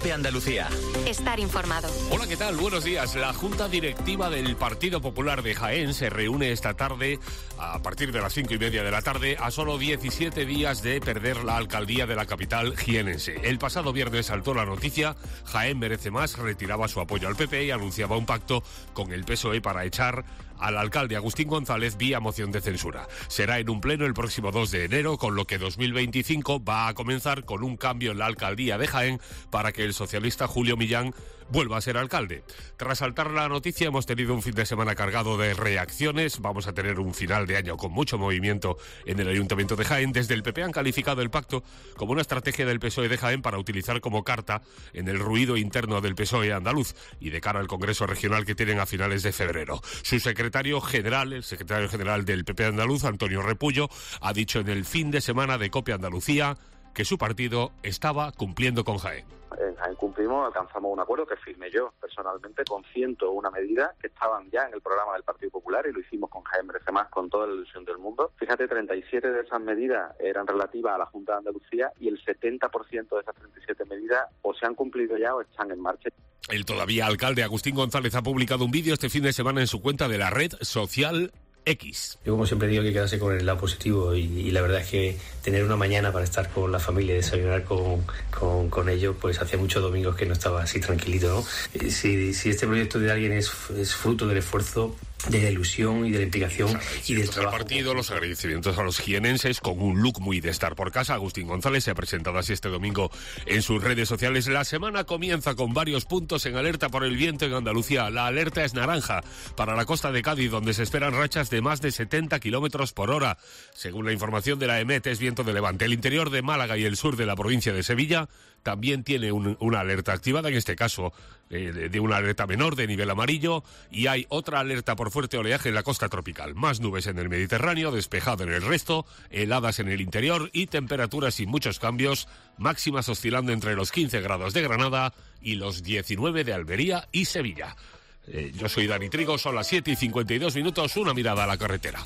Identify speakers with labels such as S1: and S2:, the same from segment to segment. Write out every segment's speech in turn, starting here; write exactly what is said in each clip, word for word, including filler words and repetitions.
S1: COPE Andalucía.
S2: Estar informado.
S3: Hola, ¿qué tal? Buenos días. La Junta Directiva del Partido Popular de Jaén se reúne esta tarde a partir de las cinco y media de la tarde a solo diecisiete días de perder la alcaldía de la capital jienense. El pasado viernes saltó la noticia, Jaén merece más, retiraba su apoyo al P P y anunciaba un pacto con el P S O E para echar al alcalde Agustín González vía moción de censura. Será en un pleno el próximo dos de enero, con lo que dos mil veinticinco va a comenzar con un cambio en la alcaldía de Jaén para que el socialista Julio Millán vuelva a ser alcalde. Tras saltar la noticia, hemos tenido un fin de semana cargado de reacciones. Vamos a tener un final de año con mucho movimiento en el Ayuntamiento de Jaén. Desde el P P han calificado el pacto como una estrategia del P S O E de Jaén para utilizar como carta en el ruido interno del P S O E andaluz y de cara al Congreso Regional que tienen a finales de febrero. Su secretario general, el secretario general del P P andaluz, Antonio Repullo, ha dicho en el fin de semana de COPE Andalucía que su partido estaba cumpliendo con Jaén.
S4: En Jaén cumplimos, alcanzamos un acuerdo que firmé yo personalmente con ciento una medidas que estaban ya en el programa del Partido Popular y lo hicimos con Jaén Merece Más con toda la ilusión del mundo. Fíjate, treinta y siete de esas medidas eran relativas a la Junta de Andalucía y el setenta por ciento de esas treinta y siete medidas o se han cumplido ya o están en marcha.
S3: El todavía alcalde Agustín González ha publicado un vídeo este fin de semana en su cuenta de la red social X.
S5: Yo, como siempre digo, que quedarse con el lado positivo y, y la verdad es que tener una mañana para estar con la familia y desayunar con, con, con ellos, pues hace muchos domingos que no estaba así tranquilito, ¿no? Si, si este proyecto de alguien es, es fruto del esfuerzo, de la ilusión y de la implicación y del trabajo.
S3: Al partido, los agradecimientos a los jienenses con un look muy de estar por casa. Agustín González se ha presentado así este domingo en sus redes sociales. La semana comienza con varios puntos en alerta por el viento en Andalucía. La alerta es naranja para la costa de Cádiz, donde se esperan rachas de más de setenta kilómetros por hora. Según la información de la EMET, es viento de levante. El interior de Málaga y el sur de la provincia de Sevilla también tiene un, una alerta activada, en este caso eh, de, de una alerta menor de nivel amarillo, y hay otra alerta por fuerte oleaje en la costa tropical. Más nubes en el Mediterráneo, despejado en el resto, heladas en el interior y temperaturas sin muchos cambios, máximas oscilando entre los quince grados de Granada y los diecinueve de Almería y Sevilla. Eh, yo soy Dani Trigo, son las siete y cincuenta y dos minutos, una mirada a la carretera.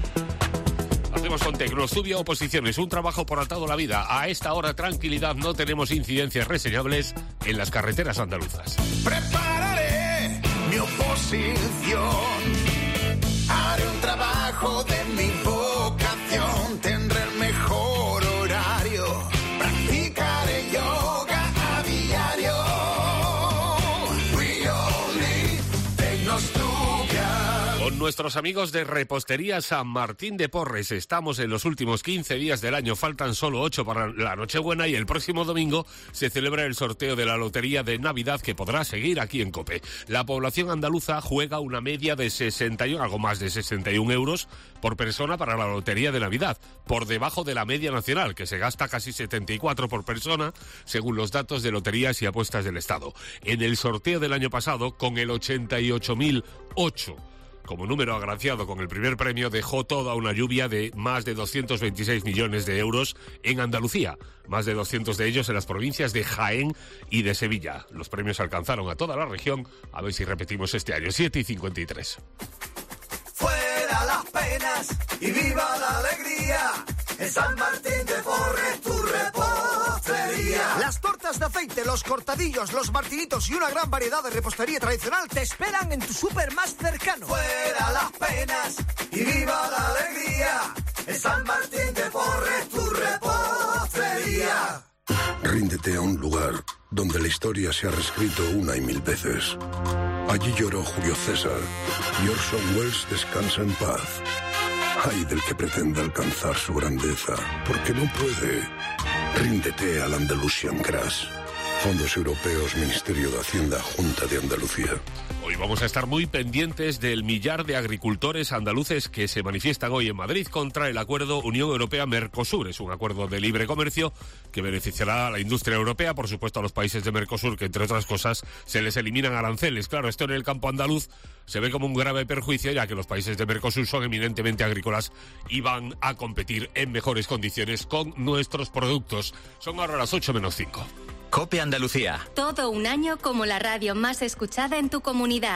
S3: Hacemos con Tecnostudio Oposiciones, un trabajo por atado la vida. A esta hora, tranquilidad, no tenemos incidencias reseñables en las carreteras andaluzas.
S6: Prepararé mi oposición, haré un trabajo de mi vocación, tendré el mejor horario, practicaré yoga a diario. We all need Tecnostudio.
S3: Con nuestros amigos de Repostería San Martín de Porres estamos en los últimos quince días del año, faltan solo ocho para la Nochebuena y el próximo domingo se celebra el sorteo de la Lotería de Navidad que podrá seguir aquí en COPE. La población andaluza juega una media de sesenta y uno, algo más de sesenta y un euros por persona para la Lotería de Navidad, por debajo de la media nacional, que se gasta casi setenta y cuatro por persona, según los datos de Loterías y Apuestas del Estado. En el sorteo del año pasado, con el ochenta y ocho mil ocho como número agraciado con el primer premio, dejó toda una lluvia de más de doscientos veintiséis millones de euros en Andalucía, más de doscientos de ellos en las provincias de Jaén y de Sevilla. Los premios alcanzaron a toda la región, a ver si repetimos este año, siete y cincuenta y tres.
S6: Fuera las penas y viva la alegría, en San Martín de Porres tu repostería. Las tortas de aceite, los cortadillos, los martinitos y una gran variedad de repostería tradicional te esperan en tu súper más cercano. Fuera las penas y viva la alegría, en San Martín de Porres tu repostería.
S7: Ríndete a un lugar donde la historia se ha reescrito una y mil veces. Allí lloró Julio César y Orson Welles descansa en paz. Ay del que pretenda alcanzar su grandeza, porque no puede. Ríndete al Andalusian Crash. Fondos Europeos, Ministerio de Hacienda, Junta de Andalucía.
S3: Hoy vamos a estar muy pendientes del millar de agricultores andaluces que se manifiestan hoy en Madrid contra el acuerdo Unión Europea-Mercosur. Es un acuerdo de libre comercio que beneficiará a la industria europea, por supuesto a los países de Mercosur, que entre otras cosas se les eliminan aranceles. Claro, esto en el campo andaluz se ve como un grave perjuicio, ya que los países de Mercosur son eminentemente agrícolas y van a competir en mejores condiciones con nuestros productos. Son ahora las ocho menos cinco.
S1: COPE Andalucía.
S2: Todo un año como la radio más escuchada en tu comunidad.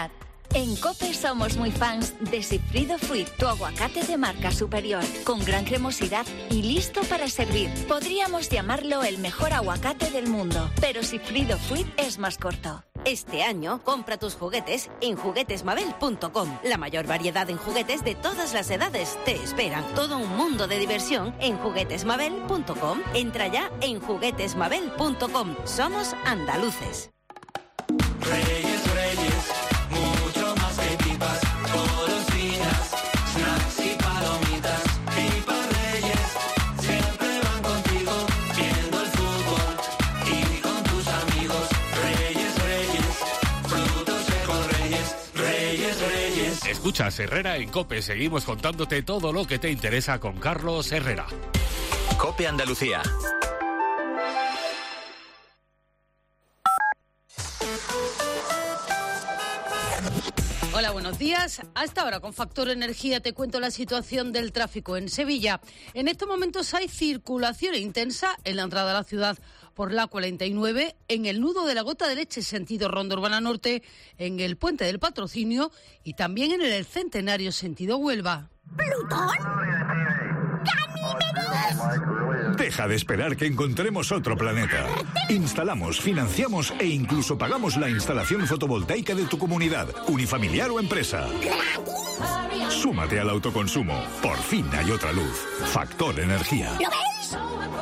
S1: En COPE somos muy fans de Sigfrido Fruit, tu aguacate de marca superior, con gran cremosidad y listo para servir. Podríamos llamarlo el mejor aguacate del mundo, pero Sigfrido Fruit es más corto.
S2: Este año, compra tus juguetes en juguetes mabel punto com. La mayor variedad en juguetes de todas las edades te esperan. Todo un mundo de diversión en juguetes mabel punto com. Entra ya en juguetes mabel punto com. Somos andaluces.
S8: Reyes, Reyes, mucho más que pipas, golosinas, snacks y palomitas. Pipas Reyes, siempre van contigo, viendo el fútbol y con tus amigos. Reyes, Reyes, frutos secos Reyes, Reyes, Reyes.
S3: Escuchas Herrera en COPE, seguimos contándote todo lo que te interesa con Carlos Herrera.
S9: COPE Andalucía.
S10: Hola, buenos días. A esta hora con Factor Energía te cuento la situación del tráfico en Sevilla. En estos momentos hay circulación intensa en la entrada a la ciudad por la cuarenta y nueve, en el nudo de la Gota de Leche sentido Ronda Urbana Norte, en el Puente del Patrocinio y también en el Centenario sentido Huelva.
S11: ¿Plutón?
S12: Deja de esperar que encontremos otro planeta. Instalamos, financiamos e incluso pagamos la instalación fotovoltaica de tu comunidad, unifamiliar o empresa. Súmate al autoconsumo. Por fin hay otra luz. Factor Energía.
S11: ¿Lo ves?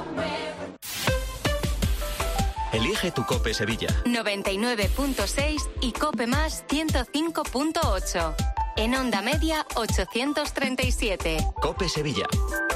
S9: Elige tu COPE Sevilla.
S13: noventa y nueve punto seis y COPE más ciento cinco punto ocho. En onda media ochocientos treinta y siete.
S9: COPE Sevilla.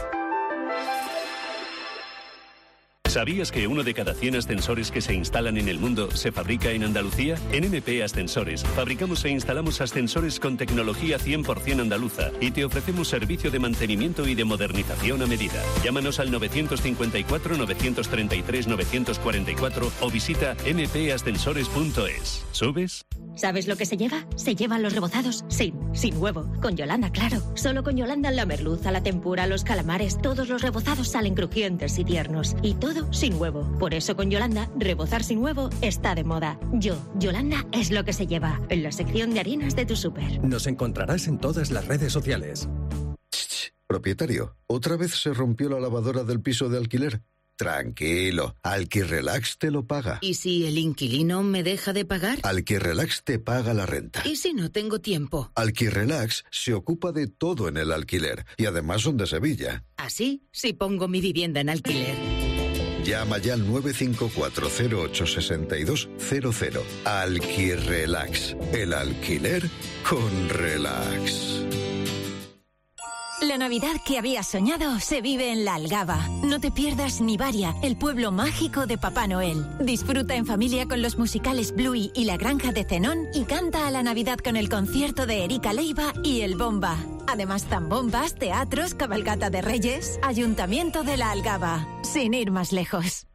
S14: ¿Sabías que uno de cada cien ascensores que se instalan en el mundo se fabrica en Andalucía? En M P Ascensores fabricamos e instalamos ascensores con tecnología cien por ciento andaluza y te ofrecemos servicio de mantenimiento y de modernización a medida. Llámanos al novecientos cincuenta y cuatro, novecientos treinta y tres, novecientos cuarenta y cuatro o visita m p ascensores punto es. ¿Subes?
S15: ¿Sabes lo que se lleva? Se llevan los rebozados sin, sin huevo. Con Yolanda, claro. Solo con Yolanda la merluza, la tempura, los calamares, todos los rebozados salen crujientes y tiernos. Y todo sin huevo. Por eso con Yolanda, rebozar sin huevo está de moda. Yo, Yolanda, es lo que se lleva. En la sección de harinas de tu súper.
S16: Nos encontrarás en todas las redes sociales.
S17: Propietario, ¿otra vez se rompió la lavadora del piso de alquiler? Tranquilo, Alquirrelax te lo paga.
S18: ¿Y si el inquilino me deja de pagar?
S17: Alquirrelax te paga la renta.
S18: ¿Y si no tengo tiempo?
S17: Alquirrelax se ocupa de todo en el alquiler y además son de Sevilla.
S18: ¿Así? Si pongo mi vivienda en alquiler.
S17: Llama ya al nueve cinco cuatro cero ocho seis dos cero cero. Alquirrelax, el alquiler con relax.
S19: La Navidad que habías soñado se vive en La Algaba. No te pierdas Nivaria, el pueblo mágico de Papá Noel. Disfruta en familia con los musicales Bluey y La Granja de Zenón y canta a la Navidad con el concierto de Erika Leiva y El Bomba. Además, zambombas, teatros, cabalgata de Reyes, Ayuntamiento de La Algaba. Sin ir más lejos.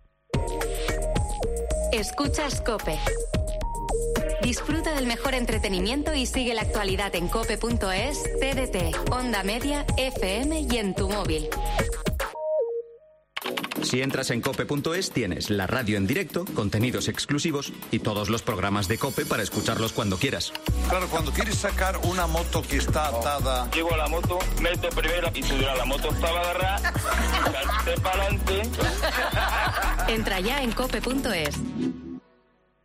S13: Escuchas COPE. Disfruta del mejor entretenimiento y sigue la actualidad en cope punto es, T D T, Onda Media, F M y en tu móvil.
S9: Si entras en cope punto es tienes la radio en directo, contenidos exclusivos y todos los programas de COPE para escucharlos cuando quieras.
S20: Claro, cuando quieres sacar una moto que está atada...
S21: Llego a la moto, meto primero y tú dirás, la moto estaba agarrada, salte para adelante.
S13: Entra ya en cope punto es.